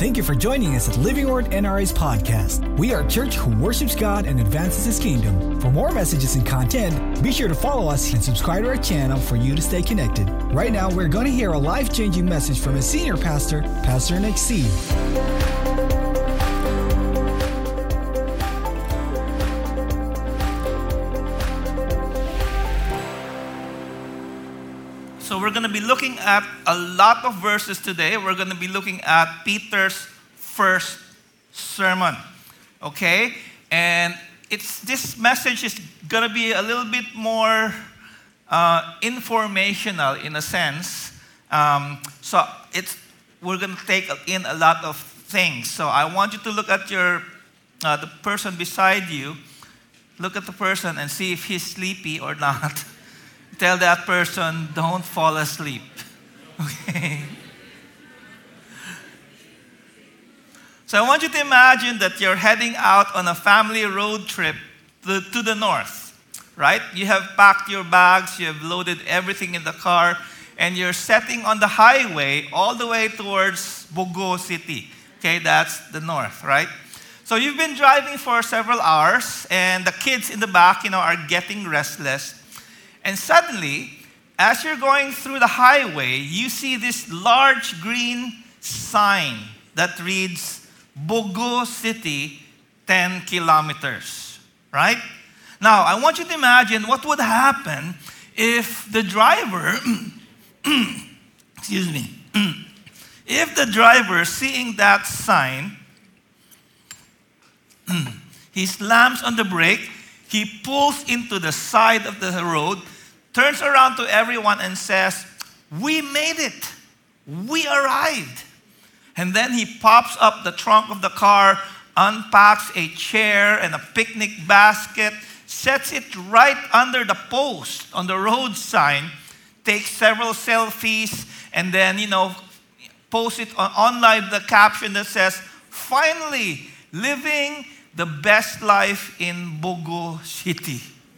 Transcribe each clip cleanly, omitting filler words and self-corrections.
Thank you for joining us at Living Word NRA's podcast. We are a church who worships God and advances His kingdom. For more messages and content, be sure to follow us and subscribe to our channel for you to stay connected. Right now, we're going to hear a life-changing message from a senior pastor, Pastor Nick C. So we're going to be looking at a lot of verses today. We're going to be looking at Peter's first sermon, okay? And this message is going to be a little bit more informational in a sense. We're going to take in a lot of things. So I want you to look at the person beside you. Look at the person and see if he's sleepy or not. Tell that person, don't fall asleep. Okay? So I want you to imagine that you're heading out on a family road trip to the north, right? You have packed your bags, you have loaded everything in the car, and you're setting on the highway all the way towards Bogo City. Okay, that's the north, right? So you've been driving for several hours, and the kids in the back, are getting restless. And suddenly, as you're going through the highway, you see this large green sign that reads, Bogo City, 10 kilometers, right? Now, I want you to imagine what would happen if the driver, if the driver seeing that sign, he slams on the brake, he pulls into the side of the road, turns around to everyone and says, "We made it. We arrived." And then he pops up the trunk of the car, unpacks a chair and a picnic basket, sets it right under the post on the road sign, takes several selfies, and then, posts it online the caption that says, "Finally, living the best life in Bogo City."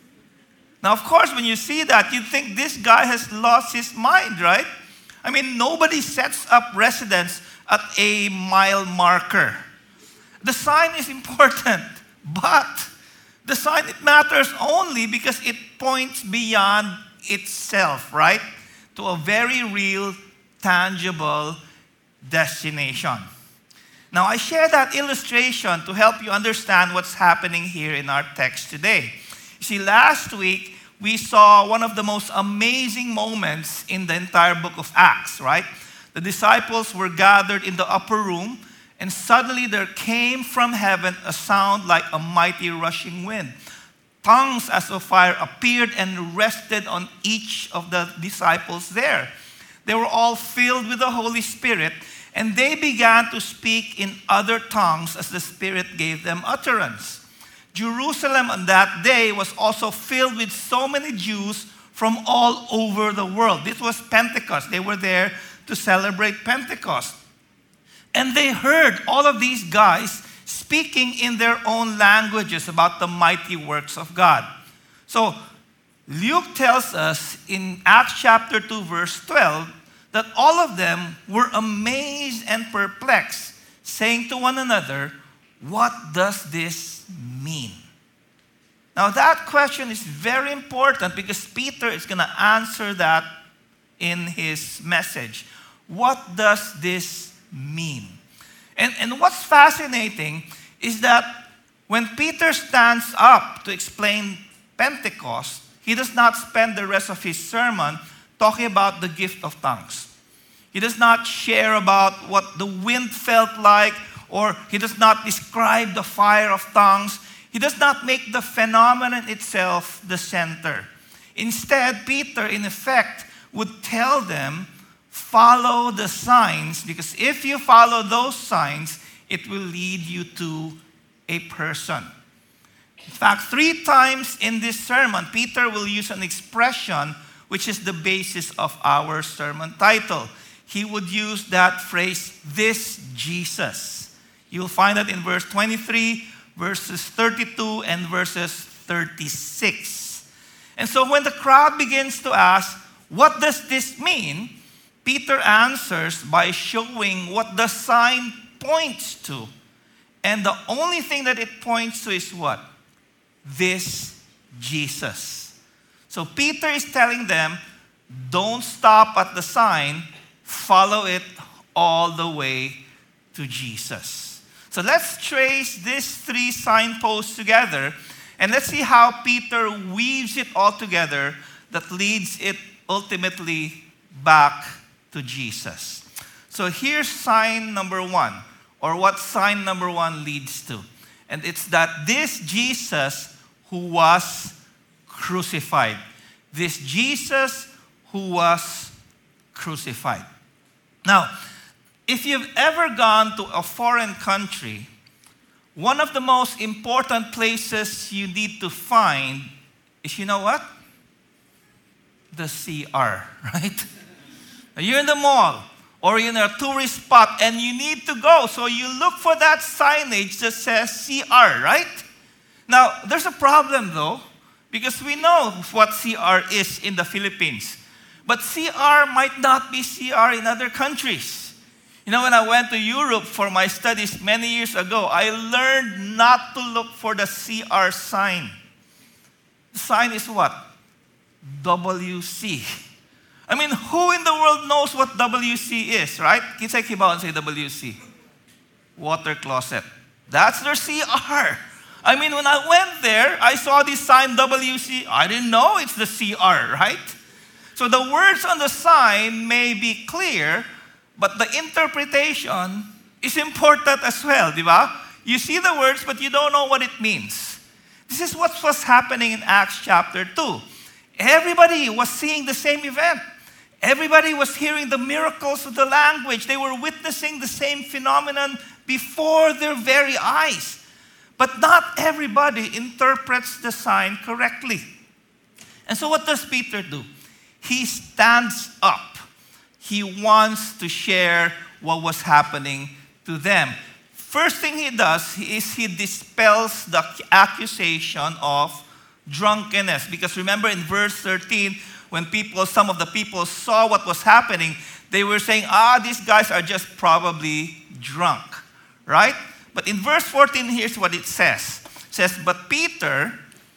Now, of course, when you see that, you think this guy has lost his mind, right? I mean, nobody sets up residence at a mile marker. The sign is important, but the sign, it matters only because it points beyond itself, right? To a very real, tangible destination. Now, I share that illustration to help you understand what's happening here in our text today. You see, last week, we saw one of the most amazing moments in the entire book of Acts, right? The disciples were gathered in the upper room, and suddenly there came from heaven a sound like a mighty rushing wind. Tongues as of fire appeared and rested on each of the disciples there. They were all filled with the Holy Spirit, and they began to speak in other tongues as the Spirit gave them utterance. Jerusalem on that day was also filled with so many Jews from all over the world. This was Pentecost. They were there to celebrate Pentecost. And they heard all of these guys speaking in their own languages about the mighty works of God. So Luke tells us in Acts chapter 2, verse 12, that all of them were amazed and perplexed, saying to one another, "What does this mean?" Now that question is very important because Peter is going to answer that in his message. What does this mean? And what's fascinating is that when Peter stands up to explain Pentecost, he does not spend the rest of his sermon talking about the gift of tongues. He does not share about what the wind felt like, or he does not describe the fire of tongues. He does not make the phenomenon itself the center. Instead, Peter, in effect, would tell them, follow the signs, because if you follow those signs, it will lead you to a person. In fact, 3 times in this sermon, Peter will use an expression which is the basis of our sermon title. He would use that phrase, "this Jesus." You'll find it in verse 23, verses 32, and verses 36. And so when the crowd begins to ask, what does this mean? Peter answers by showing what the sign points to. And the only thing that it points to is what? This Jesus. So Peter is telling them, don't stop at the sign, follow it all the way to Jesus. So let's trace these three signposts together, and let's see how Peter weaves it all together that leads it ultimately back to Jesus. So here's sign number one, or what sign number one leads to. And it's that this Jesus who was crucified. This Jesus who was crucified. Now, if you've ever gone to a foreign country, one of the most important places you need to find is, you know what? The CR, right? You're in the mall or you're in a tourist spot and you need to go. So you look for that signage that says CR, right? Now, there's a problem though, because we know what CR is in the Philippines. But CR might not be CR in other countries. You know, when I went to Europe for my studies many years ago, I learned not to look for the CR sign. The sign is what? WC. I mean, who in the world knows what WC is, right? Kids like and say WC. Water closet. That's their CR. I mean, when I went there, I saw this sign WC. I didn't know it's the CR, right? So the words on the sign may be clear, but the interpretation is important as well, di ba? You see the words, but you don't know what it means. This is what was happening in Acts chapter 2. Everybody was seeing the same event. Everybody was hearing the miracles of the language. They were witnessing the same phenomenon before their very eyes. But not everybody interprets the sign correctly. And so what does Peter do? He stands up. He wants to share what was happening to them. First thing he does is he dispels the accusation of drunkenness. Because remember in verse 13, when some of the people saw what was happening, they were saying, these guys are just probably drunk, right? But in verse 14, here's what it says. It says, but Peter,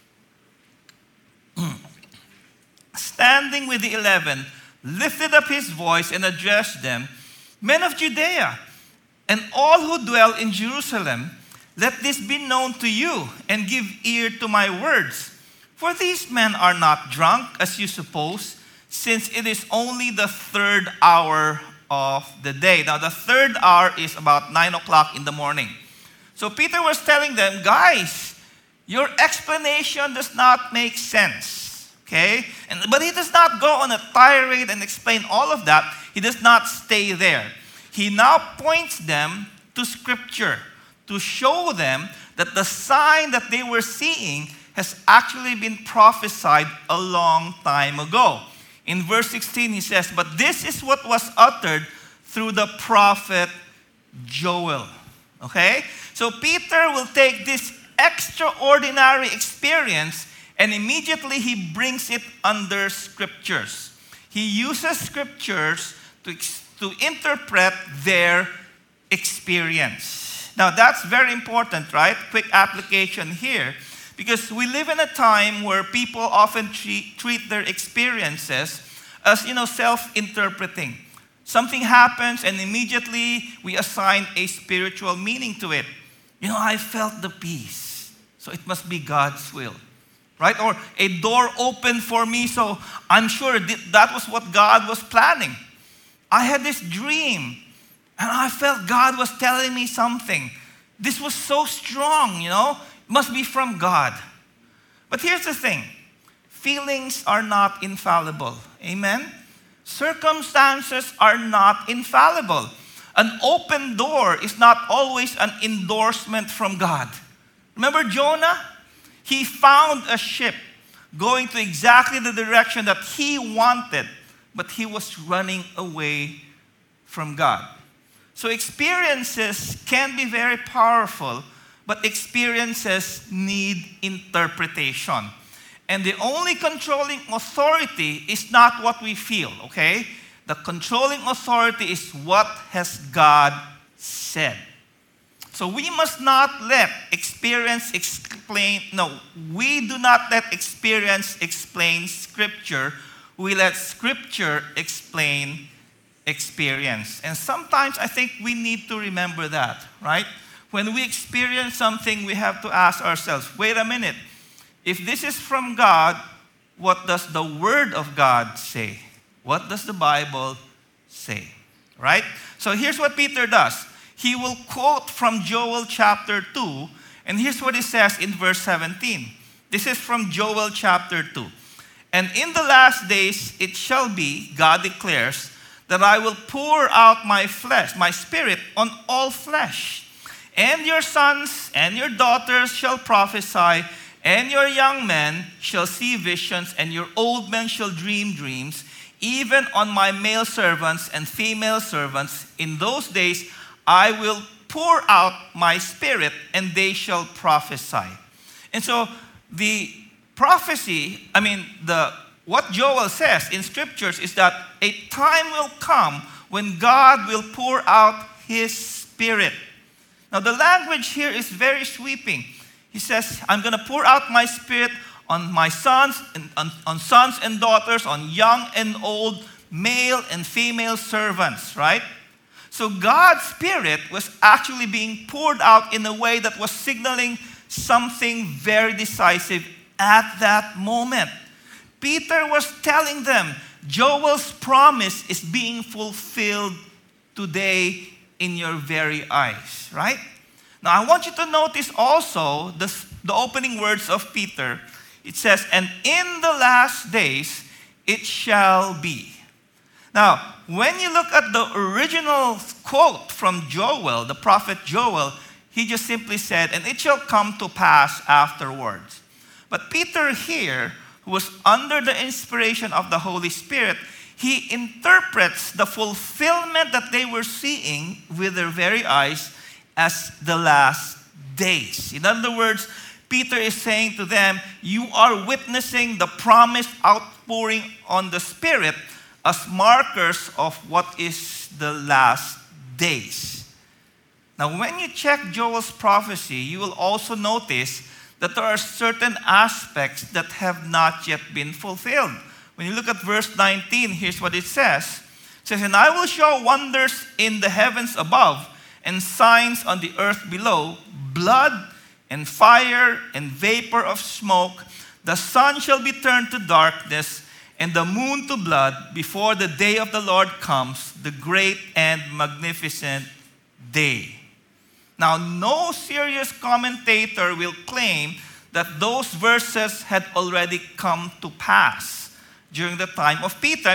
standing with the 11, lifted up his voice and addressed them, men of Judea, and all who dwell in Jerusalem, let this be known to you, and give ear to my words. For these men are not drunk, as you suppose, since it is only the third hour of the day. Now, the third hour is about 9 o'clock in the morning. So Peter was telling them, guys, your explanation does not make sense. Okay? But he does not go on a tirade and explain all of that. He does not stay there. He now points them to Scripture to show them that the sign that they were seeing has actually been prophesied a long time ago. In verse 16, he says, but this is what was uttered through the prophet Joel. Okay? So Peter will take this extraordinary experience and immediately he brings it under Scriptures. He uses Scriptures to interpret their experience. Now that's very important, right? Quick application here. Because we live in a time where people often treat their experiences as, self-interpreting. Something happens and immediately we assign a spiritual meaning to it. I felt the peace, so it must be God's will. Right? Or a door opened for me, so I'm sure that was what God was planning. I had this dream, and I felt God was telling me something. This was so strong, must be from God. But here's the thing. Feelings are not infallible. Amen? Circumstances are not infallible. An open door is not always an endorsement from God. Remember Jonah? He found a ship going to exactly the direction that he wanted, but he was running away from God. So experiences can be very powerful, but experiences need interpretation. And the only controlling authority is not what we feel, okay? The controlling authority is what has God said. So we must not let experience explain, no, we do not let experience explain Scripture. We let Scripture explain experience. And sometimes I think we need to remember that, right? When we experience something, we have to ask ourselves, wait a minute, if this is from God, what does the Word of God say? What does the Bible say? Right? So here's what Peter does. He will quote from Joel chapter 2, and here's what he says in verse 17. This is from Joel chapter 2. And in the last days it shall be, God declares, that I will pour out my flesh, my spirit on all flesh. And your sons and your daughters shall prophesy, and your young men shall see visions, and your old men shall dream dreams, even on my male servants and female servants. In those days I will pour out my spirit, and they shall prophesy. And so the prophecy, what Joel says in scriptures is that a time will come when God will pour out His Spirit. Now the language here is very sweeping. He says, I'm going to pour out my Spirit on my sons, and on sons and daughters, on young and old, male and female servants, right? So God's Spirit was actually being poured out in a way that was signaling something very decisive at that moment. Peter was telling them, Joel's promise is being fulfilled today in your very eyes, right? Now I want you to notice also the opening words of Peter. It says, and in the last days it shall be. Now, when you look at the original quote from Joel, the prophet Joel, he just simply said, and it shall come to pass afterwards. But Peter here, who was under the inspiration of the Holy Spirit, he interprets the fulfillment that they were seeing with their very eyes as the last days. In other words, Peter is saying to them, you are witnessing the promised outpouring on the Spirit as markers of what is the last days. Now, when you check Joel's prophecy, you will also notice that there are certain aspects that have not yet been fulfilled. When you look at verse 19, here's what it says. It says, and I will show wonders in the heavens above and signs on the earth below, blood and fire and vapor of smoke. The sun shall be turned to darkness and the moon to blood before the day of the Lord comes, the great and magnificent day. Now, no serious commentator will claim that those verses had already come to pass during the time of Peter.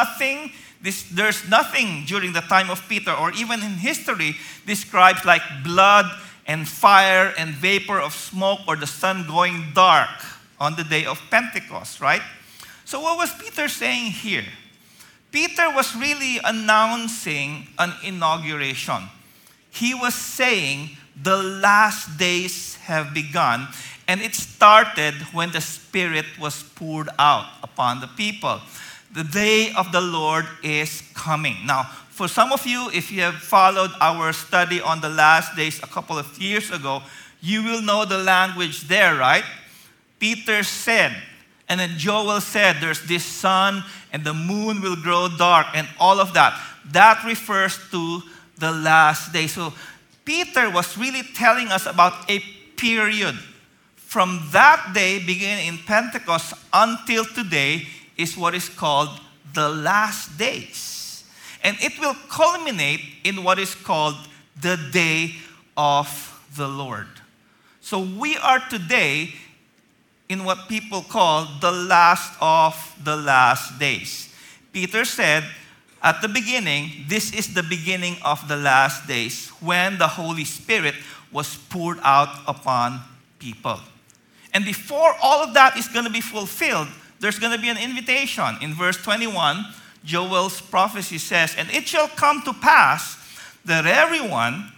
There's nothing during the time of Peter or even in history describes like blood and fire and vapor of smoke or the sun going dark on the day of Pentecost, right? So what was Peter saying here? Peter was really announcing an inauguration. He was saying the last days have begun, and it started when the Spirit was poured out upon the people. The day of the Lord is coming. Now, for some of you, if you have followed our study on the last days a couple of years ago, you will know the language there, right? Peter said, and then Joel said, there's this sun and the moon will grow dark and all of that. That refers to the last day. So Peter was really telling us about a period. From that day, beginning in Pentecost until today, is what is called the last days. And it will culminate in what is called the day of the Lord. So we are today in what people call the last of the last days. Peter said at the beginning, this is the beginning of the last days when the Holy Spirit was poured out upon people. And before all of that is going to be fulfilled, there's going to be an invitation. In verse 21, Joel's prophecy says, and it shall come to pass that everyone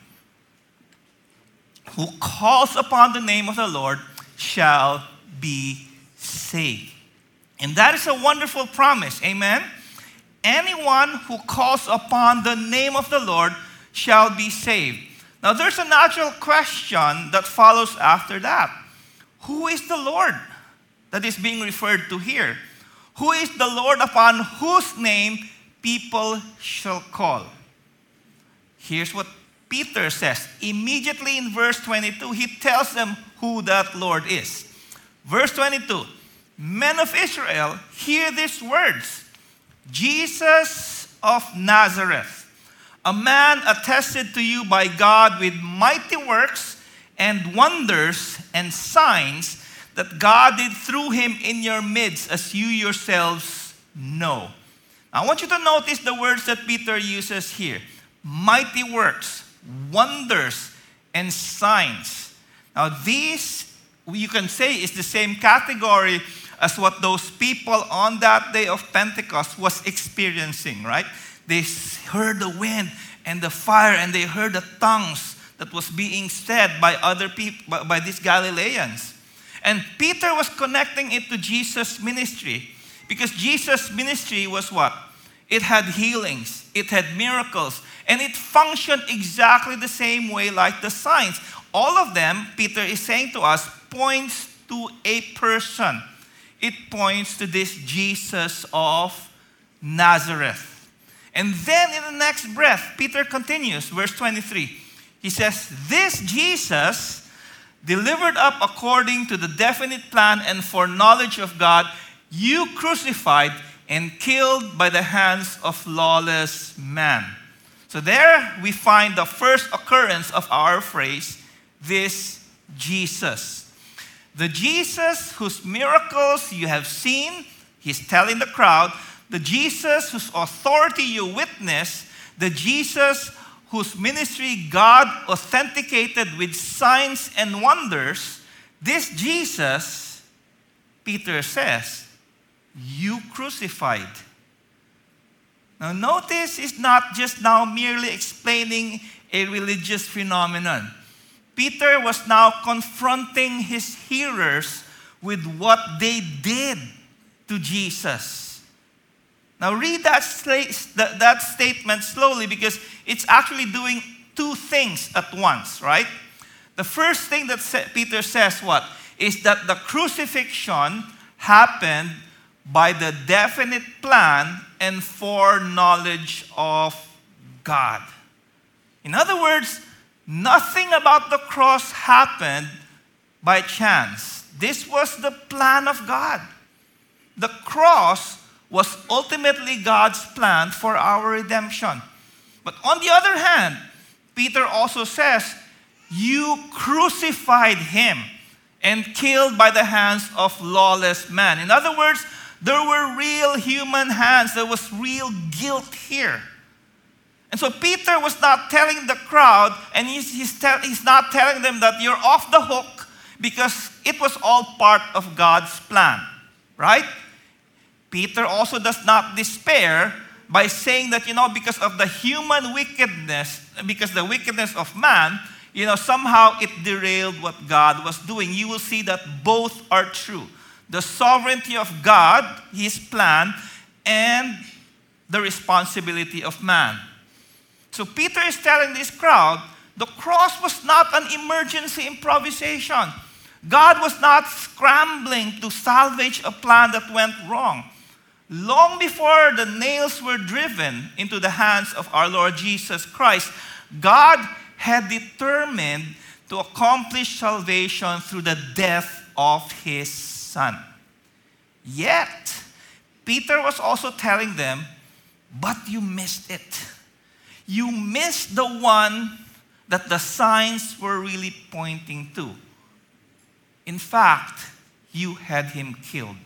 who calls upon the name of the Lord shall be saved. And that is a wonderful promise. Amen? Anyone who calls upon the name of the Lord shall be saved. Now, there's a natural question that follows after that. Who is the Lord that is being referred to here? Who is the Lord upon whose name people shall call? Here's what Peter says. Immediately in verse 22, he tells them who that Lord is. Verse 22, men of Israel, hear these words. Jesus of Nazareth, a man attested to you by God with mighty works and wonders and signs that God did through him in your midst, as you yourselves know. Now, I want you to notice the words that Peter uses here. Mighty works, wonders, and signs. Now, these, you can say, is the same category as what those people on that day of Pentecost was experiencing, right? They heard the wind and the fire, and they heard the tongues that was being said by other people, by these Galileans. And Peter was connecting it to Jesus' ministry, because Jesus' ministry was what? It had healings, it had miracles, and it functioned exactly the same way like the signs. All of them, Peter is saying to us, points to a person. It points to this Jesus of Nazareth. And then in the next breath, Peter continues, verse 23. He says, this Jesus, delivered up according to the definite plan and foreknowledge of God, you crucified and killed by the hands of lawless man. So there we find the first occurrence of our phrase, this Jesus. The Jesus whose miracles you have seen, he's telling the crowd, the Jesus whose authority you witness, the Jesus whose ministry God authenticated with signs and wonders, this Jesus, Peter says, you crucified. Now notice, it's not just now merely explaining a religious phenomenon. Peter was now confronting his hearers with what they did to Jesus. Now read that statement slowly, because it's actually doing two things at once, right? The first thing that Peter says is that the crucifixion happened by the definite plan and foreknowledge of God. In other words, nothing about the cross happened by chance. This was the plan of God. The cross was ultimately God's plan for our redemption. But on the other hand, Peter also says, you crucified him and killed by the hands of lawless man. In other words, there were real human hands. There was real guilt here. And so Peter was not telling the crowd, and he's not telling them that you're off the hook, because it was all part of God's plan, right? Peter also does not despair by saying that, because of the human wickedness, because the wickedness of man, somehow it derailed what God was doing. You will see that both are true. The sovereignty of God, his plan, and the responsibility of man. So Peter is telling this crowd, the cross was not an emergency improvisation. God was not scrambling to salvage a plan that went wrong. Long before the nails were driven into the hands of our Lord Jesus Christ, God had determined to accomplish salvation through the death of his Son. Yet, Peter was also telling them, but you missed it. You missed the one that the signs were really pointing to. In fact, you had him killed.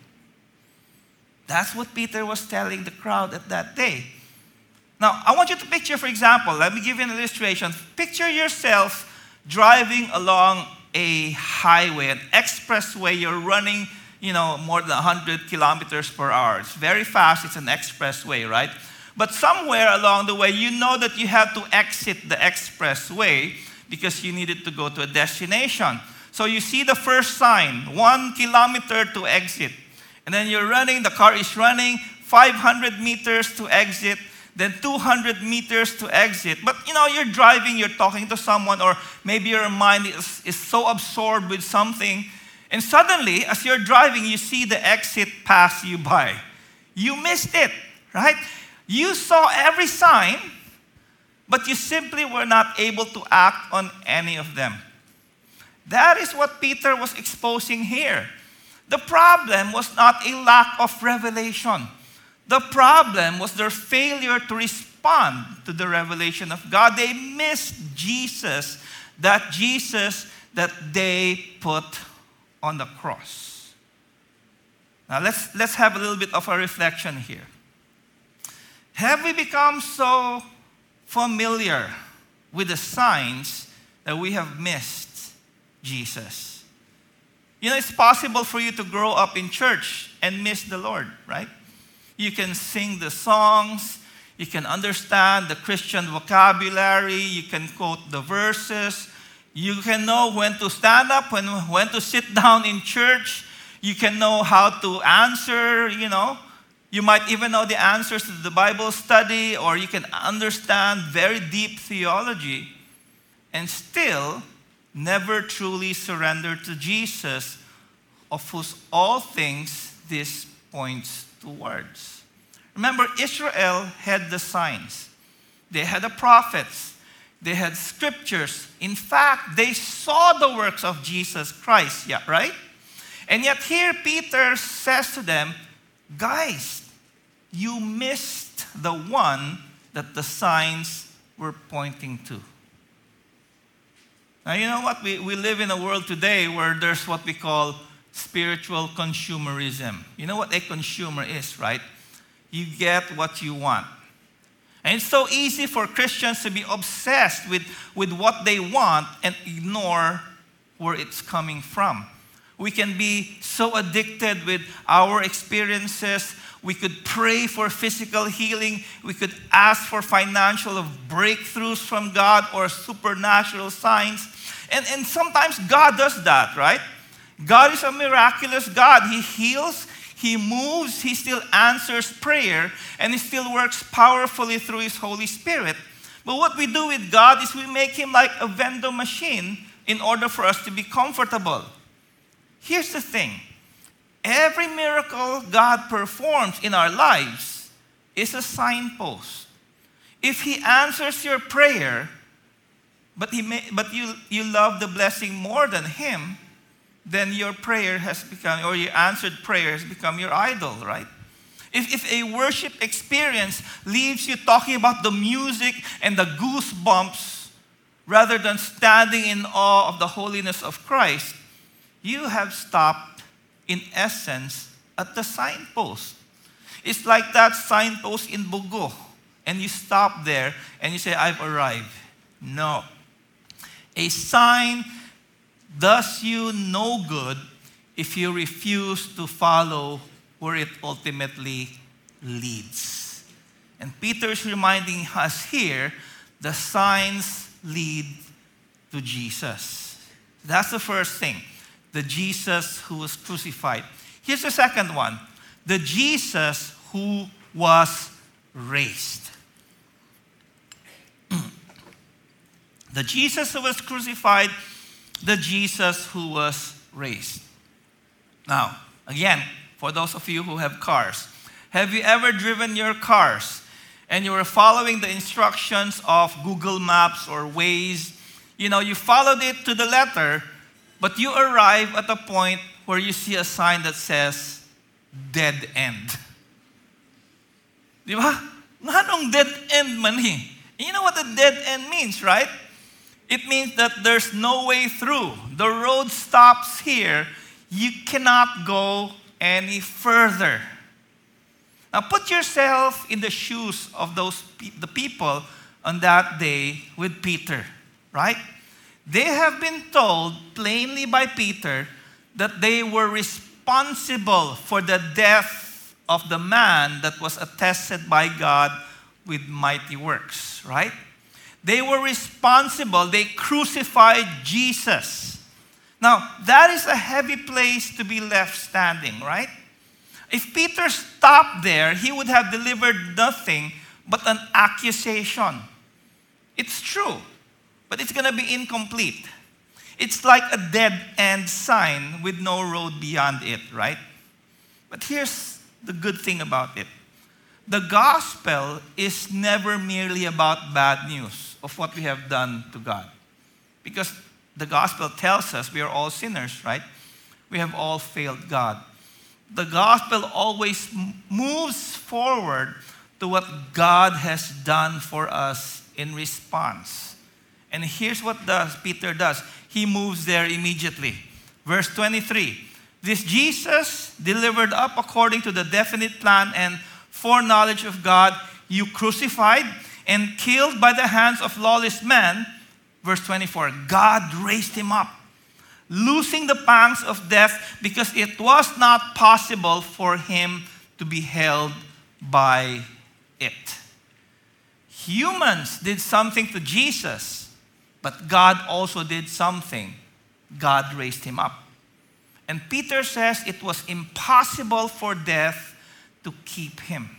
That's what Peter was telling the crowd at that day. Now, I want you to picture, for example, let me give you an illustration. Picture yourself driving along a highway, an expressway. You're running, more than 100 kilometers per hour. It's very fast. It's an expressway, right? But somewhere along the way, you know that you have to exit the expressway because you needed to go to a destination. So you see the first sign, 1 kilometer to exit. And then you're running, the car is running, 500 meters to exit. then 200 meters to exit. But you're driving, you're talking to someone, or maybe your mind is so absorbed with something, and suddenly, as you're driving, you see the exit pass you by. You missed it, right? You saw every sign, but you simply were not able to act on any of them. That is what Peter was exposing here. The problem was not a lack of revelation. The problem was their failure to respond to the revelation of God. They missed Jesus that they put on the cross. Now let's have a little bit of a reflection here. Have we become so familiar with the signs that we have missed Jesus? It's possible for you to grow up in church and miss the Lord, right? You can sing the songs, you can understand the Christian vocabulary, you can quote the verses, you can know when to stand up, when to sit down in church, you can know how to answer, You might even know the answers to the Bible study, or you can understand very deep theology and still never truly surrender to Jesus, of whose all things this points towards. Remember, Israel had the signs. They had the prophets. They had scriptures. In fact, they saw the works of Jesus Christ, right? And yet here Peter says to them, guys, you missed the one that the signs were pointing to. Now, you know what? We live in a world today where there's what we call spiritual consumerism. You know what a consumer is, right? You get what you want. And it's so easy for Christians to be obsessed with what they want and ignore where it's coming from. We can be so addicted with our experiences. We could pray for physical healing. We could ask for financial breakthroughs from God or supernatural signs. And sometimes God does that, right? God is a miraculous God. He heals, He moves, He still answers prayer, and He still works powerfully through His Holy Spirit. But what we do with God is we make Him like a vending machine in order for us to be comfortable. Here's the thing. Every miracle God performs in our lives is a signpost. If He answers your prayer, but you love the blessing more than Him, then your prayer has become, or your answered prayer has become your idol, right? If a worship experience leaves you talking about the music and the goosebumps rather than standing in awe of the holiness of Christ, you have stopped, in essence, at the signpost. It's like that signpost in Bugo, and you stop there and you say, I've arrived. No. A sign does you no good if you refuse to follow where it ultimately leads. And Peter is reminding us here, the signs lead to Jesus. That's the first thing, the Jesus who was crucified. Here's the second one, the Jesus who was raised. The Jesus who was crucified, the Jesus who was raised. Now, again, for those of you who have cars, have you ever driven your cars and you were following the instructions of Google Maps or Waze? You followed it to the letter, but you arrive at a point where you see a sign that says, dead end. Di ba? Anong dead end man eh? You know what a dead end means, right? It means that there's no way through. The road stops here. You cannot go any further. Now put yourself in the shoes of the people on that day with Peter, right? They have been told plainly by Peter that they were responsible for the death of the man that was attested by God with mighty works, right? They were responsible. They crucified Jesus. Now, that is a heavy place to be left standing, right? If Peter stopped there, he would have delivered nothing but an accusation. It's true, but it's going to be incomplete. It's like a dead-end sign with no road beyond it, right? But here's the good thing about it. The gospel is never merely about bad news of what we have done to God. Because the gospel tells us we are all sinners, right? We have all failed God. The gospel always moves forward to what God has done for us in response. And here's what Peter does. He moves there immediately. Verse 23. This Jesus, delivered up according to the definite plan and foreknowledge of God, you crucified and killed by the hands of lawless men. Verse 24. God raised him up, loosing the pangs of death, because it was not possible for him to be held by it. Humans did something to Jesus, but God also did something. God raised him up. And Peter says it was impossible for death to keep him.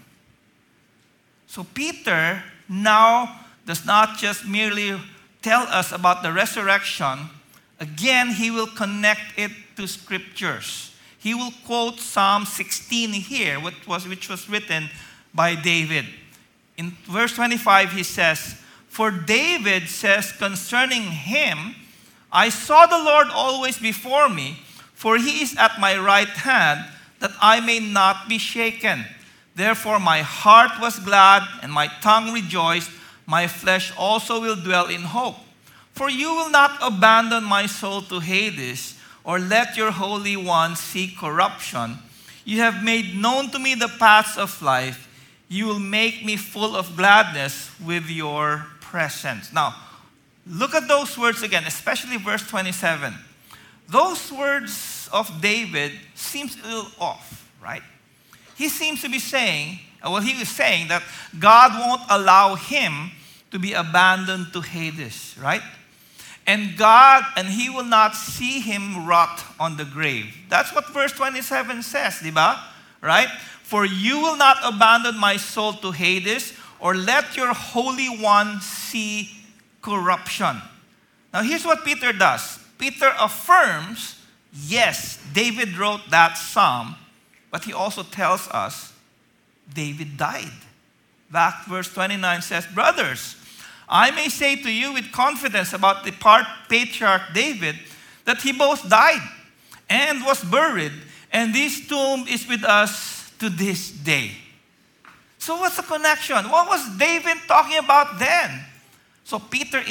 So Peter now does not just merely tell us about the resurrection. Again, he will connect it to scriptures. He will quote Psalm 16 here, which was written by David. In verse 25, he says, for David says concerning him, I saw the Lord always before me, for he is at my right hand, that I may not be shaken. Therefore my heart was glad, and my tongue rejoiced. My flesh also will dwell in hope. For you will not abandon my soul to Hades, or let your Holy One see corruption. You have made known to me the paths of life. You will make me full of gladness with your presence. Now, look at those words again, especially verse 27. Those words of David seems a little off, right? He seems to be saying, he was saying that God won't allow him to be abandoned to Hades, right? And he will not see him rot on the grave. That's what verse 27 says, diba? Right? For you will not abandon my soul to Hades, or let your Holy One see corruption. Now here's what Peter does. Peter affirms, yes, David wrote that psalm, but he also tells us David died. Back verse 29 says, brothers, I may say to you with confidence about the patriarch David that he both died and was buried, and this tomb is with us to this day. So what's the connection? What was David talking about then? So Peter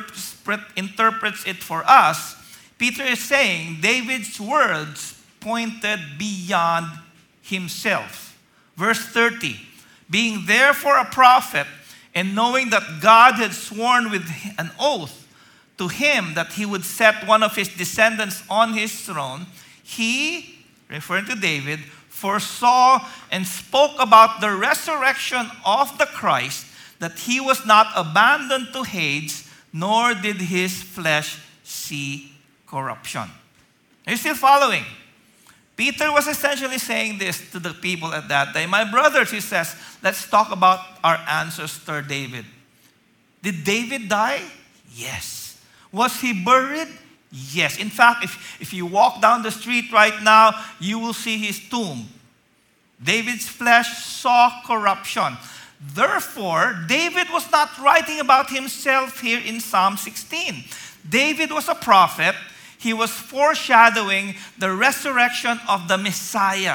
interprets it for us. Peter is saying David's words pointed beyond himself. Verse 30, being therefore a prophet, and knowing that God had sworn with an oath to him that he would set one of his descendants on his throne, he, referring to David, foresaw and spoke about the resurrection of the Christ, that he was not abandoned to Hades, nor did his flesh see corruption. Are you still following? Peter was essentially saying this to the people at that day. My brothers, he says, let's talk about our ancestor David. Did David die? Yes. Was he buried? Yes. In fact, if you walk down the street right now, you will see his tomb. David's flesh saw corruption. Therefore, David was not writing about himself here in Psalm 16. David was a prophet. He was foreshadowing the resurrection of the Messiah.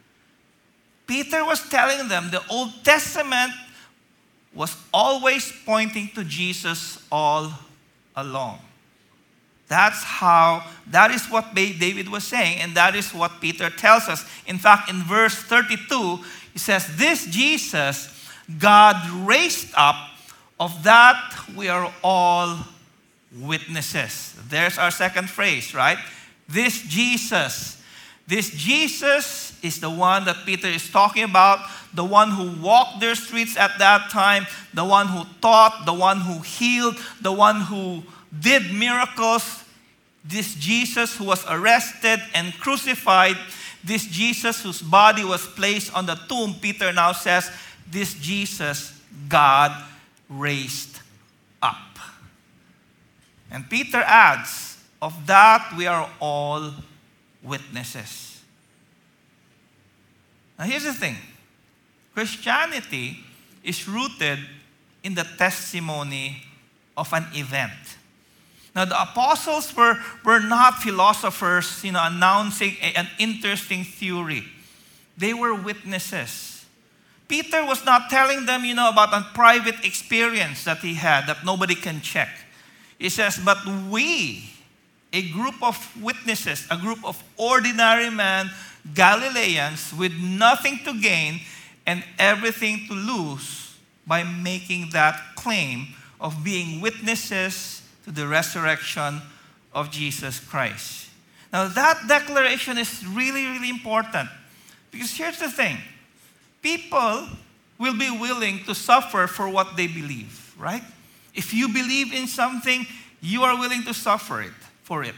Peter was telling them the Old Testament was always pointing to Jesus all along. That is what David was saying, and that is what Peter tells us. In fact, in verse 32, he says, this Jesus God raised up, of that we are all witnesses. There's our second phrase, right? This Jesus is the one that Peter is talking about, the one who walked their streets at that time, the one who taught, the one who healed, the one who did miracles. This Jesus who was arrested and crucified, this Jesus whose body was placed on the tomb, Peter now says, this Jesus God raised up. And Peter adds, of that we are all witnesses. Now here's the thing. Christianity is rooted in the testimony of an event. Now the apostles were not philosophers, announcing an interesting theory. They were witnesses. Peter was not telling them, about a private experience that he had that nobody can check. He says, but we, a group of witnesses, a group of ordinary men, Galileans, with nothing to gain and everything to lose by making that claim of being witnesses to the resurrection of Jesus Christ. Now that declaration is really, really important. Because here's the thing. People will be willing to suffer for what they believe, right? If you believe in something, you are willing to suffer for it.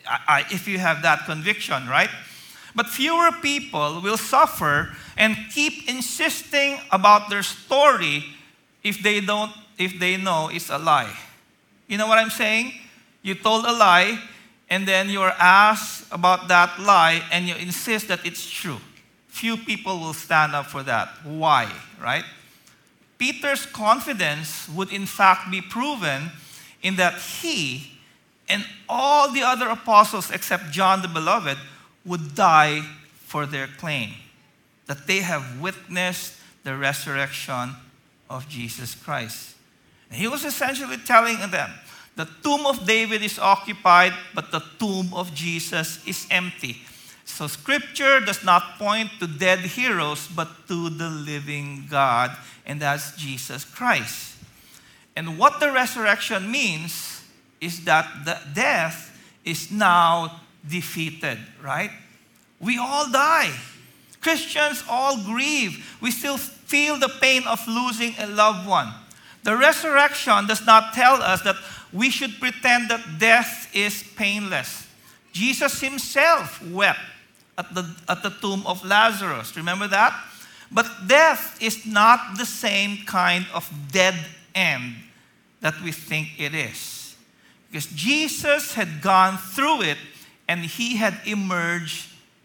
If you have that conviction, right? But fewer people will suffer and keep insisting about their story if they know it's a lie. You know what I'm saying? You told a lie, and then you are asked about that lie, and you insist that it's true. Few people will stand up for that. Why, right? Peter's confidence would in fact be proven in that he and all the other apostles except John the Beloved would die for their claim that they have witnessed the resurrection of Jesus Christ. And he was essentially telling them, the tomb of David is occupied, but the tomb of Jesus is empty. So Scripture does not point to dead heroes, but to the living God, and that's Jesus Christ. And what the resurrection means is that the death is now defeated, right? We all die. Christians all grieve. We still feel the pain of losing a loved one. The resurrection does not tell us that we should pretend that death is painless. Jesus himself wept at the tomb of Lazarus. Remember that? But death is not the same kind of dead end that we think it is. Because Jesus had gone through it and he had emerged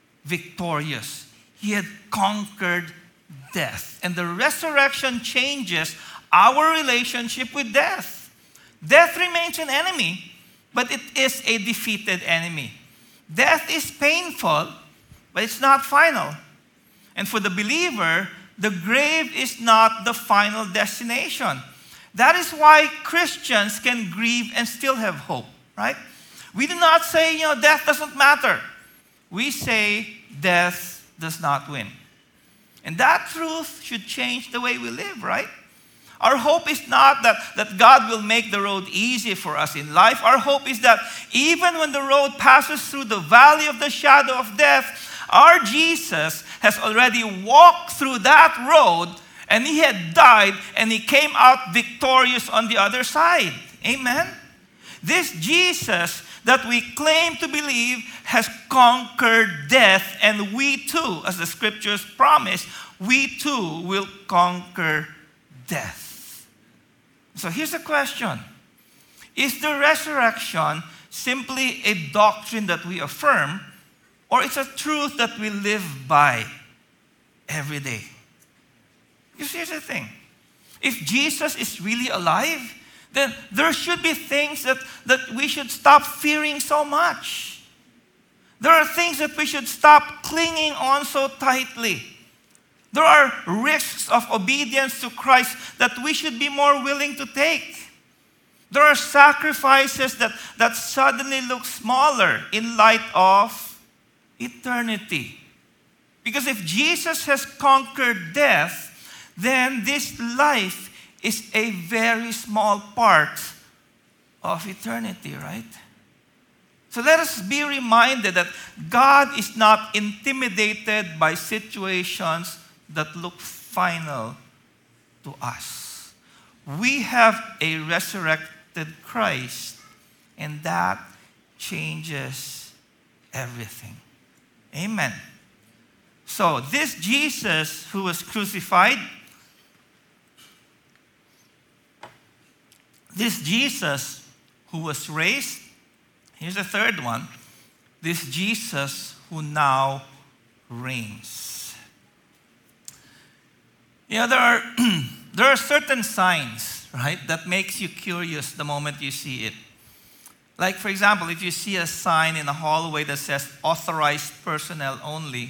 victorious. He had conquered death. And the resurrection changes our relationship with death. Death remains an enemy, but it is a defeated enemy. Death is painful, but it's not final. And for the believer, the grave is not the final destination. That is why Christians can grieve and still have hope, right? We do not say, death doesn't matter. We say death does not win. And that truth should change the way we live, right? Our hope is not that God will make the road easy for us in life. Our hope is that even when the road passes through the valley of the shadow of death, our Jesus has already walked through that road, and he had died, and he came out victorious on the other side. Amen? This Jesus that we claim to believe has conquered death, and we too, as the scriptures promise, we too will conquer death. So here's the question. Is the resurrection simply a doctrine that we affirm, or it's a truth that we live by every day? Because here's the thing. If Jesus is really alive, then there should be things that we should stop fearing so much. There are things that we should stop clinging on so tightly. There are risks of obedience to Christ that we should be more willing to take. There are sacrifices that suddenly look smaller in light of eternity. Because if Jesus has conquered death, then this life is a very small part of eternity, right? So let us be reminded that God is not intimidated by situations that look final to us. We have a resurrected Christ, and that changes everything. Amen. So this Jesus who was crucified, This Jesus who was raised, here's the third one, this Jesus who now reigns. There are certain signs, right, that makes you curious the moment you see it. Like, for example, if you see a sign in a hallway that says authorized personnel only,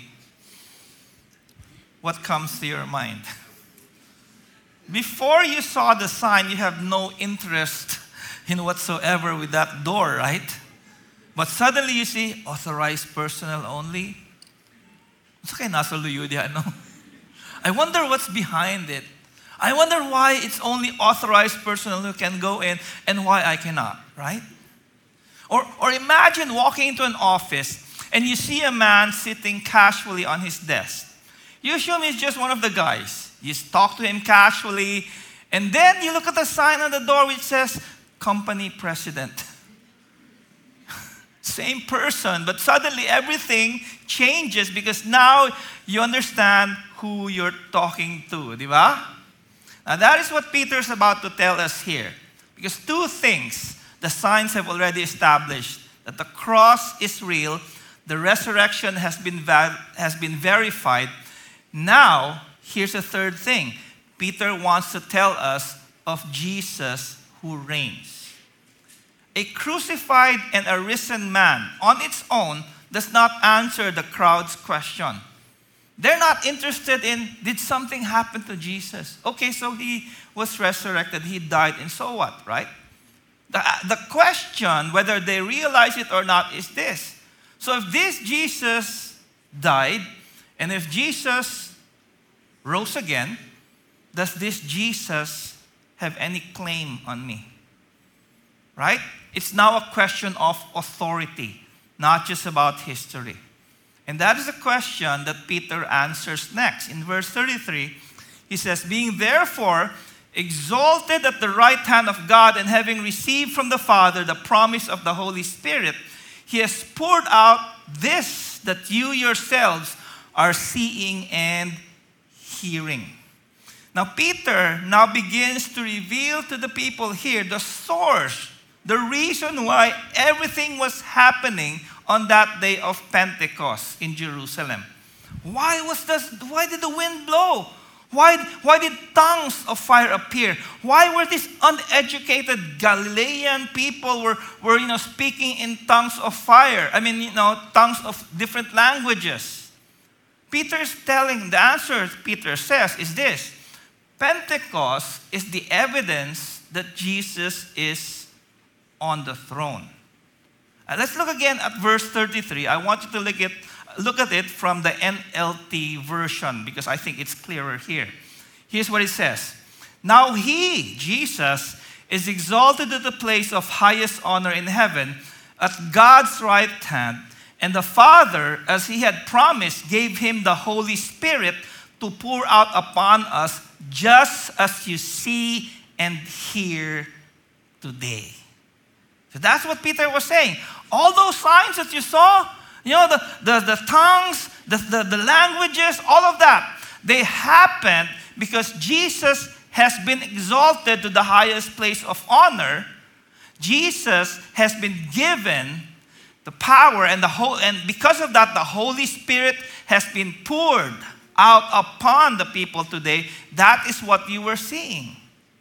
what comes to your mind? Before you saw the sign, you have no interest in whatsoever with that door, right? But suddenly you see authorized personnel only. Okay, nasa luyo diyan, no? I wonder what's behind it. I wonder why it's only authorized personnel who can go in and why I cannot, right? Or imagine walking into an office and you see a man sitting casually on his desk. You assume he's just one of the guys. You talk to him casually, and then you look at the sign on the door which says, company president. Same person, but suddenly everything changes because now you understand who you're talking to, di ba? Now that is what Peter's about to tell us here. Because two things the signs have already established: that the cross is real, the resurrection has been verified. Now, here's a third thing. Peter wants to tell us of Jesus who reigns. A crucified and a risen man on its own does not answer the crowd's question. They're not interested in, did something happen to Jesus? Okay, so he was resurrected, he died, and so what, right? The question, whether they realize it or not, is this. So if this Jesus died, and if Jesus rose again, does this Jesus have any claim on me? Right? It's now a question of authority, not just about history. And that is a question that Peter answers next. In verse 33, he says, being therefore exalted at the right hand of God and having received from the Father the promise of the Holy Spirit, he has poured out this that you yourselves are seeing and hearing. Now Peter now begins to reveal to the people here the source, the reason why everything was happening on that day of Pentecost in Jerusalem. Why did the wind blow? Why did tongues of fire appear? Why were these uneducated Galilean people were speaking in tongues of fire? Tongues of different languages. Peter's telling the answer, Peter says, is this: Pentecost is the evidence that Jesus is on the throne. Let's look again at verse 33. I want you to look at it from the NLT version because I think it's clearer here. Here's what it says. Now he, Jesus, is exalted to the place of highest honor in heaven at God's right hand, and the Father, as he had promised, gave him the Holy Spirit to pour out upon us, just as you see and hear today. So that's what Peter was saying. All those signs that you saw, the tongues, the languages, all of that, they happened because Jesus has been exalted to the highest place of honor. Jesus has been given the power and because of that, the Holy Spirit has been poured out upon the people today. That is what you were seeing.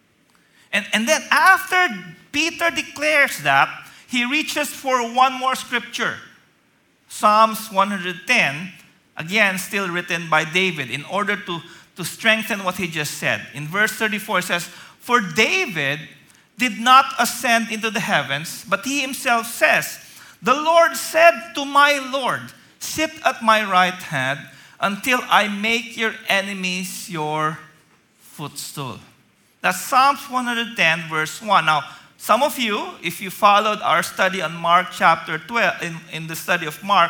And then after Peter declares that, he reaches for one more scripture. Psalms 110, again, still written by David, in order to strengthen what he just said. In verse 34, it says, for David did not ascend into the heavens, but he himself says, the Lord said to my Lord, sit at my right hand until I make your enemies your footstool. That's Psalms 110, verse 1. Now, some of you, if you followed our study on Mark chapter 12, in the study of Mark,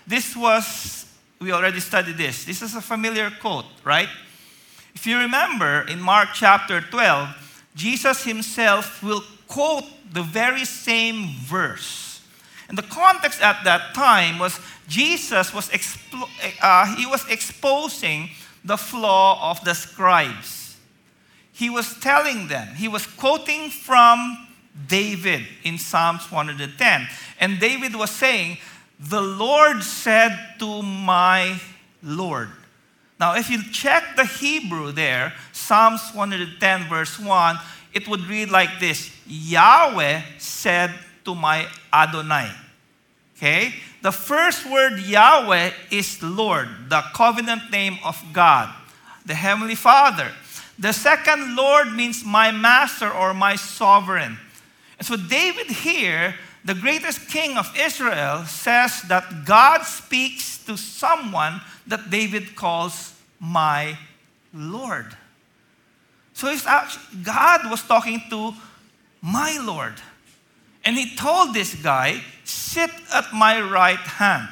we already studied this. This is a familiar quote, right? If you remember, in Mark chapter 12, Jesus himself will quote the very same verse. And the context at that time was Jesus was exposing the flaw of the scribes. he was telling them, he was quoting from David in Psalms 110. And David was saying, the Lord said to my Lord. Now, if you check the Hebrew there, Psalms 110 verse 1, it would read like this, Yahweh said to my Adonai. Okay? The first word Yahweh is Lord, the covenant name of God, the Heavenly Father. The second Lord means my master or my sovereign. And so David here, the greatest king of Israel, says that God speaks to someone that David calls my Lord. So it's actually, God was talking to my Lord. And he told this guy, sit at my right hand.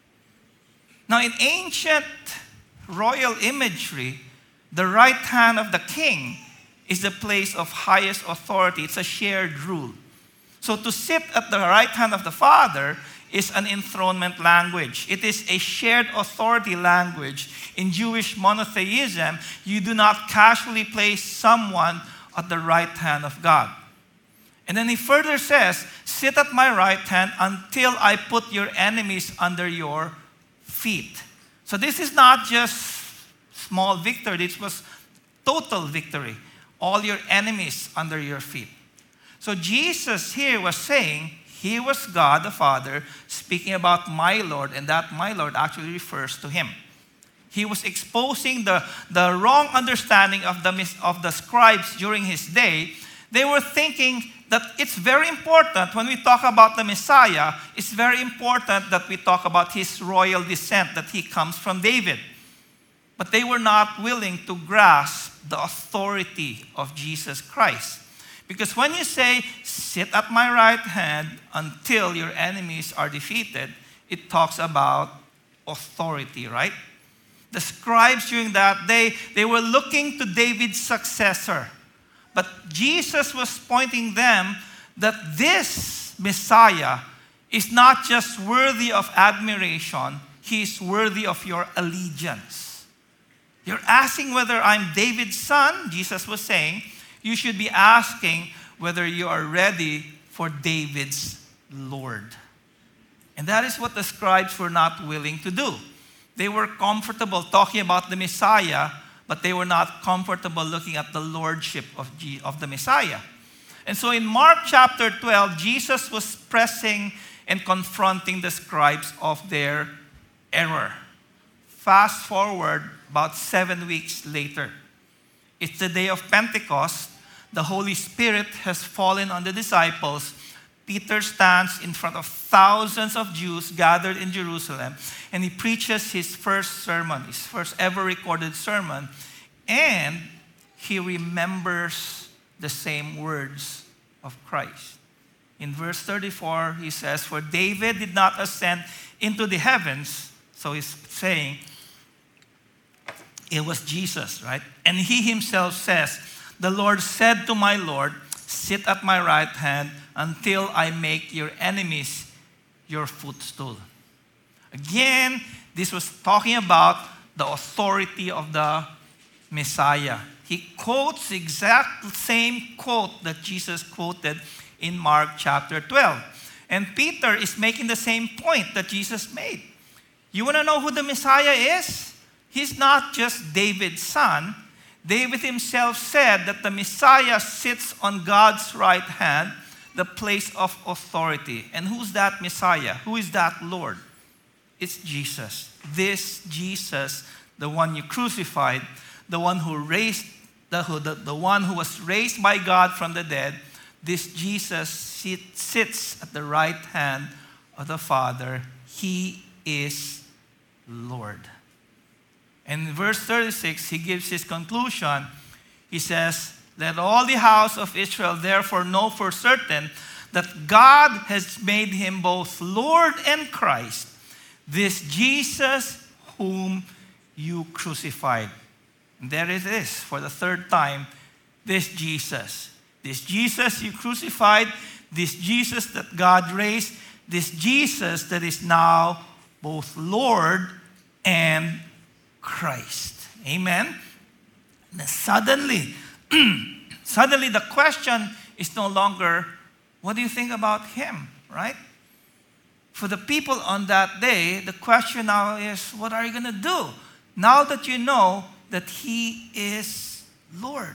Now in ancient royal imagery, the right hand of the king is the place of highest authority. It's a shared rule. So to sit at the right hand of the Father is an enthronement language. It is a shared authority language. In Jewish monotheism, you do not casually place someone at the right hand of God. And then he further says, sit at my right hand until I put your enemies under your feet. So this is not just small victory, this was total victory. All your enemies under your feet. So Jesus here was saying, he was God the Father speaking about my Lord, and that my Lord actually refers to him. He was exposing the wrong understanding of the scribes during his day. They were thinking that it's very important when we talk about the Messiah, it's very important that we talk about his royal descent, that he comes from David. But they were not willing to grasp the authority of Jesus Christ. Because when you say, sit at my right hand until your enemies are defeated, it talks about authority, right? The scribes during that day, they were looking to David's successor. But Jesus was pointing them that this Messiah is not just worthy of admiration, he is worthy of your allegiance. You're asking whether I'm David's son, Jesus was saying. You should be asking whether you are ready for David's Lord. And that is what the scribes were not willing to do. They were comfortable talking about the Messiah, but they were not comfortable looking at the lordship of the Messiah. And so in Mark chapter 12, Jesus was pressing and confronting the scribes of their error. Fast forward about 7 weeks later. It's the day of Pentecost. The Holy Spirit has fallen on the disciples. Peter stands in front of thousands of Jews gathered in Jerusalem, and he preaches his first sermon, his first ever recorded sermon, and he remembers the same words of Christ. In verse 34, he says, for David did not ascend into the heavens, so he's saying, it was Jesus, right? And he himself says, the Lord said to my Lord, sit at my right hand until I make your enemies your footstool. Again, this was talking about the authority of the Messiah. He quotes the exact same quote that Jesus quoted in Mark chapter 12. And Peter is making the same point that Jesus made. You want to know who the Messiah is? He's not just David's son. David himself said that the Messiah sits on God's right hand, the place of authority. And who's that Messiah? Who is that Lord? It's Jesus. This Jesus, the one you crucified, the one who the one who was raised by God from the dead, this Jesus sits at the right hand of the Father. He is Lord. And in verse 36, he gives his conclusion. He says, let all the house of Israel therefore know for certain that God has made him both Lord and Christ, this Jesus whom you crucified. And there it is for the third time, this Jesus you crucified, this Jesus that God raised, this Jesus that is now both Lord and Christ. Amen? And suddenly, Suddenly the question is no longer, what do you think about him, right? For the people on that day, the question now is, what are you going to do now that you know that he is Lord?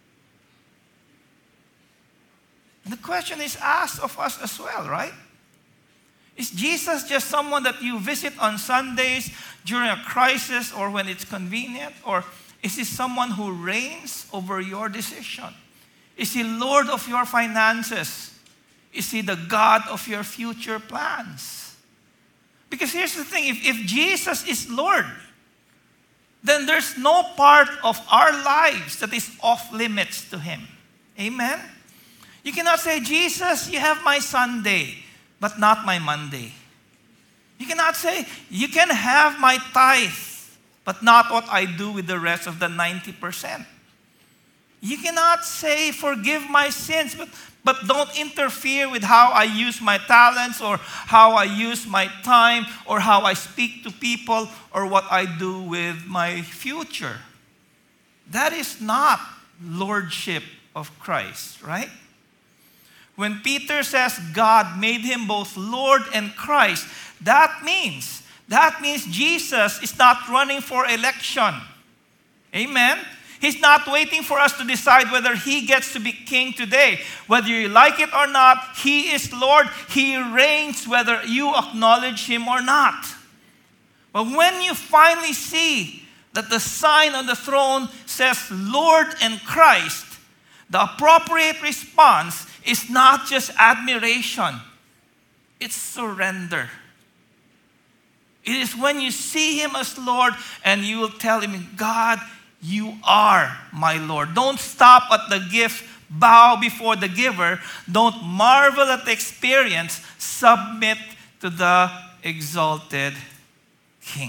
And the question is asked of us as well, right? Is Jesus just someone that you visit on Sundays during a crisis or when it's convenient? Or is he someone who reigns over your decision? Is he Lord of your finances? Is he the God of your future plans? Because here's the thing, if Jesus is Lord, then there's no part of our lives that is off limits to him. Amen? You cannot say, Jesus, you have my Sunday, but not my Monday. You cannot say, you can have my tithe, but not what I do with the rest of the 90%. You cannot say, forgive my sins, but don't interfere with how I use my talents or how I use my time or how I speak to people or what I do with my future. That is not lordship of Christ, right? When Peter says God made him both Lord and Christ, that means Jesus is not running for election. Amen? He's not waiting for us to decide whether he gets to be king today. Whether you like it or not, he is Lord. He reigns whether you acknowledge him or not. But when you finally see that the sign on the throne says Lord and Christ, the appropriate response is not just admiration, it's surrender. It is when you see him as Lord and you will tell him, God, you are my Lord. Don't stop at the gift, bow before the giver. Don't marvel at the experience, submit to the exalted King.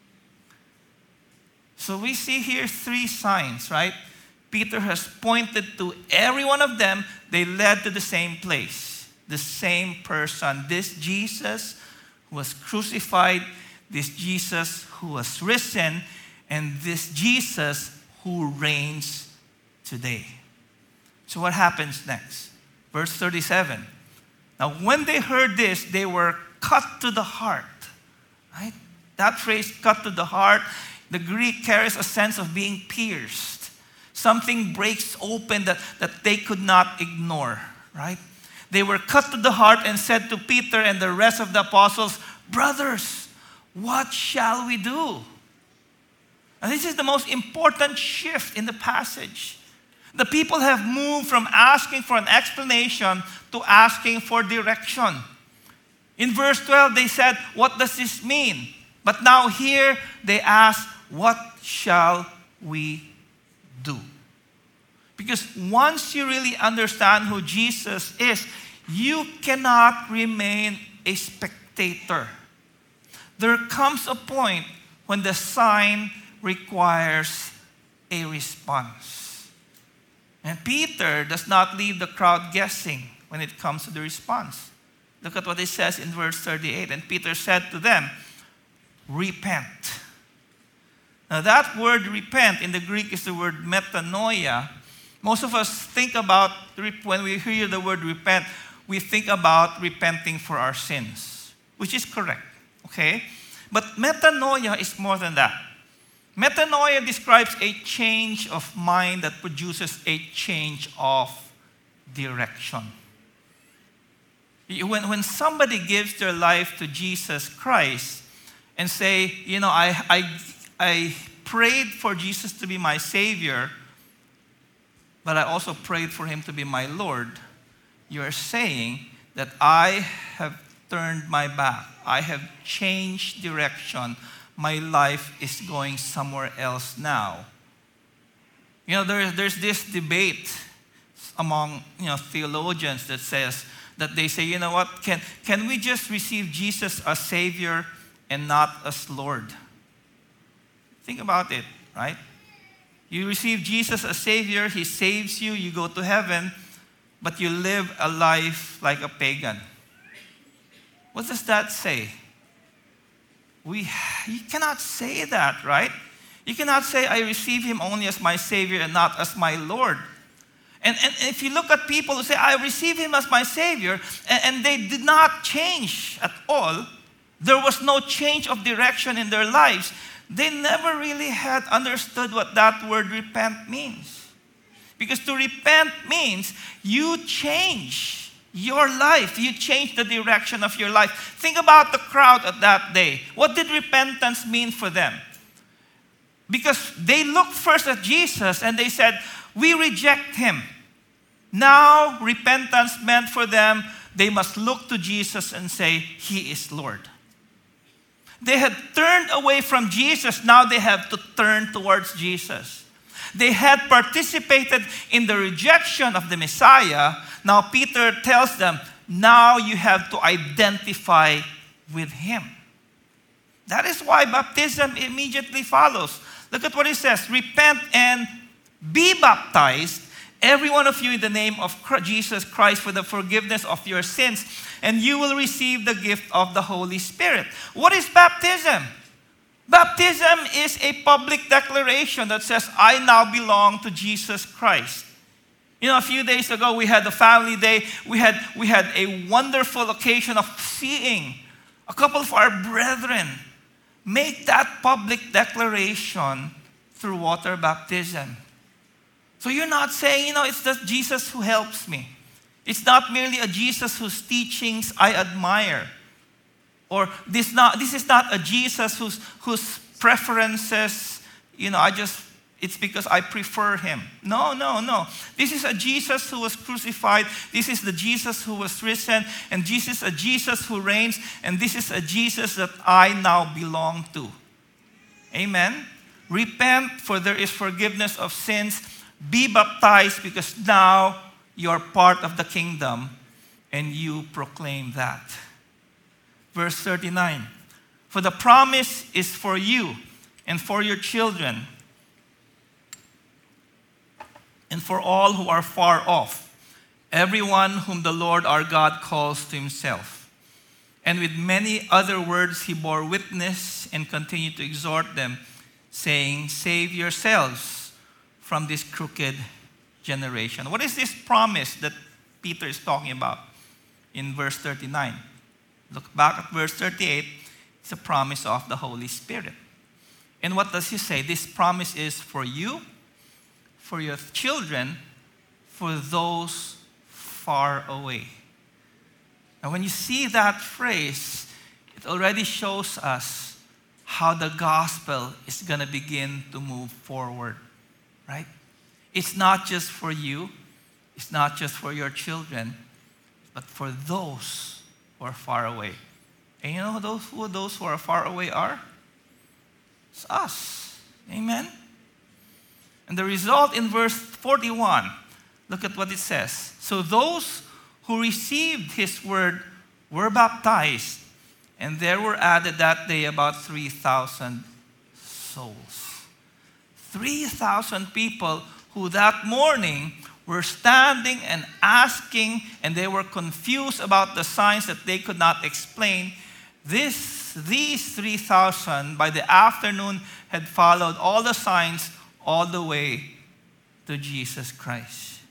So we see here three signs, right? Peter has pointed to every one of them. They led to the same place, the same person. This Jesus who was crucified, this Jesus who was risen, and this Jesus who reigns today. So what happens next? Verse 37. Now when they heard this, they were cut to the heart. Right? That phrase, cut to the heart, the Greek carries a sense of being pierced. Something breaks open that they could not ignore, right? They were cut to the heart and said to Peter and the rest of the apostles, brothers, what shall we do? And this is the most important shift in the passage. The people have moved from asking for an explanation to asking for direction. In verse 12, they said, what does this mean? But now here they ask, what shall we do? Because once you really understand who Jesus is, you cannot remain a spectator. There comes a point when the sign requires a response. And Peter does not leave the crowd guessing when it comes to the response. Look at what it says in verse 38. And Peter said to them, repent. Now that word repent in the Greek is the word metanoia. Most of us think about, when we hear the word repent, we think about repenting for our sins, which is correct, okay? But metanoia is more than that. Metanoia describes a change of mind that produces a change of direction. When somebody gives their life to Jesus Christ and say, you know, I prayed for Jesus to be my Savior, but I also prayed for him to be my Lord, you're saying that I have turned my back. I have changed direction. My life is going somewhere else now. You know, there's this debate among theologians that says that they say, you know what, can we just receive Jesus as Savior and not as Lord? Think about it, right? You receive Jesus as Savior, he saves you, you go to heaven, but you live a life like a pagan. What does that say? You cannot say that, right? You cannot say, I receive him only as my Savior and not as my Lord. And if you look at people who say, I receive him as my Savior, and they did not change at all, there was no change of direction in their lives, they never really had understood what that word repent means. Because to repent means you change your life. You change the direction of your life. Think about the crowd at that day. What did repentance mean for them? Because they looked first at Jesus and they said, we reject him. Now, repentance meant for them, they must look to Jesus and say, he is Lord. They had turned away from Jesus. Now they have to turn towards Jesus. They had participated in the rejection of the Messiah. Now Peter tells them, now you have to identify with him. That is why baptism immediately follows. Look at what he says. Repent and be baptized, every one of you, in the name of Jesus Christ for the forgiveness of your sins, and you will receive the gift of the Holy Spirit. What is baptism? Baptism is a public declaration that says, I now belong to Jesus Christ. You know, a few days ago, we had the family day. We had a wonderful occasion of seeing a couple of our brethren make that public declaration through water baptism. So you're not saying, it's just Jesus who helps me. It's not merely a Jesus whose teachings I admire. Or this is not a Jesus whose preferences, it's because I prefer him. No. This is a Jesus who was crucified. This is the Jesus who was risen. And this is a Jesus who reigns. And this is a Jesus that I now belong to. Amen? Repent, for there is forgiveness of sins. Be baptized, because now you're part of the kingdom and you proclaim that. Verse 39, for the promise is for you and for your children and for all who are far off, everyone whom the Lord our God calls to himself. And with many other words he bore witness and continued to exhort them, saying, save yourselves from this crooked generation. What is this promise that Peter is talking about in verse 39? Look back at verse 38. It's a promise of the Holy Spirit. And what does he say? This promise is for you, for your children, for those far away. Now, when you see that phrase, it already shows us how the gospel is going to begin to move forward, right? It's not just for you. It's not just for your children, but for those who are far away. And you know who those who are far away are? It's us. Amen? And the result in verse 41, look at what it says. So those who received his word were baptized, and there were added that day about 3,000 souls. 3,000 people who that morning were standing and asking, and they were confused about the signs that they could not explain. These 3,000 by the afternoon had followed all the signs all the way to Jesus Christ.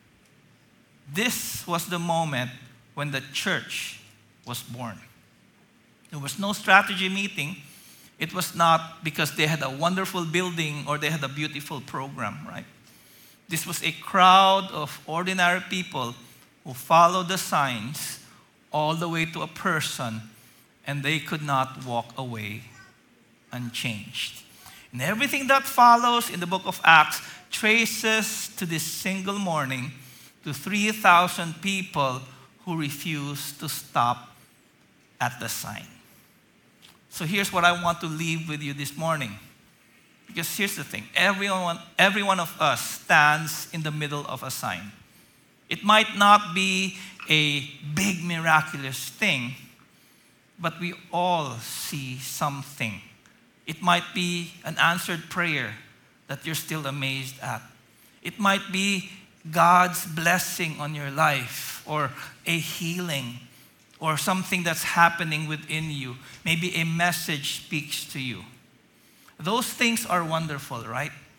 This was the moment when the church was born. There was no strategy meeting. It was not because they had a wonderful building or they had a beautiful program, right? This was a crowd of ordinary people who followed the signs all the way to a person, and they could not walk away unchanged. And everything that follows in the book of Acts traces to this single morning to 3,000 people who refused to stop at the sign. So here's what I want to leave with you this morning. Because here's the thing, every one of us stands in the middle of a sign. It might not be a big miraculous thing, but we all see something. It might be an answered prayer that you're still amazed at. It might be God's blessing on your life, or a healing, or something that's happening within you. Maybe a message speaks to you. Those things are wonderful, right?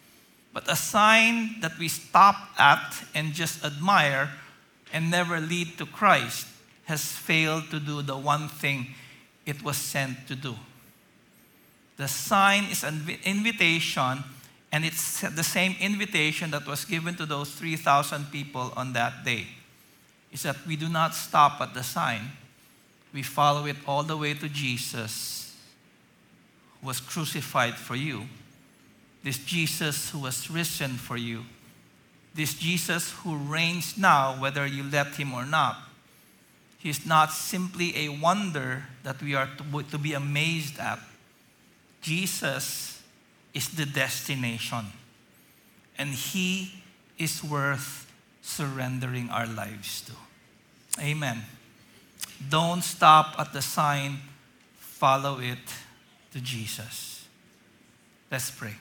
But a sign that we stop at and just admire and never lead to Christ has failed to do the one thing it was sent to do. The sign is an invitation, and it's the same invitation that was given to those 3,000 people on that day. Is that we do not stop at the sign. We follow it all the way to Jesus, who was crucified for you. This Jesus who was risen for you. This Jesus who reigns now, whether you let him or not. He's not simply a wonder that we are to be amazed at. Jesus is the destination. And he is worth surrendering our lives to. Amen. Don't stop at the sign. Follow it to Jesus. Let's pray.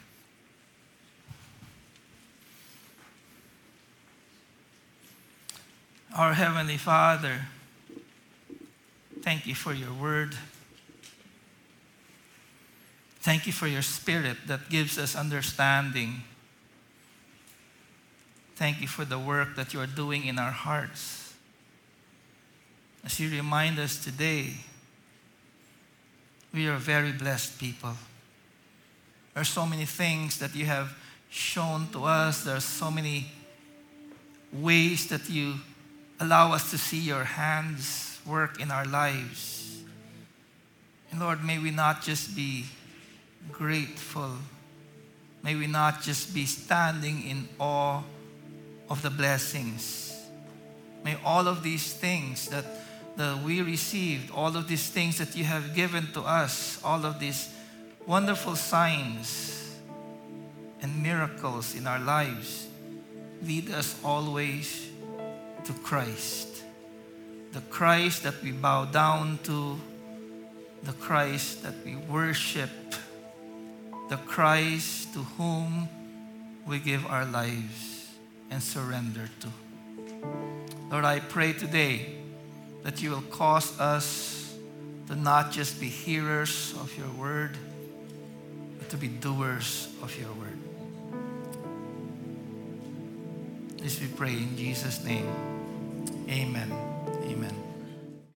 Our Heavenly Father, thank you for your word. Thank you for your Spirit that gives us understanding. Thank you for the work that you are doing in our hearts. As you remind us today, we are very blessed people. There are so many things that you have shown to us. There are so many ways that you allow us to see your hands work in our lives. And Lord, may we not just be grateful. May we not just be standing in awe of the blessings. May all of these things that we received, all of these things that you have given to us, all of these wonderful signs and miracles in our lives, lead us always to Christ. The Christ that we bow down to, the Christ that we worship, the Christ to whom we give our lives and surrender to. Lord, I pray today that you will cause us to not just be hearers of your word, but to be doers of your word. This we pray in Jesus' name. Amen. Amen.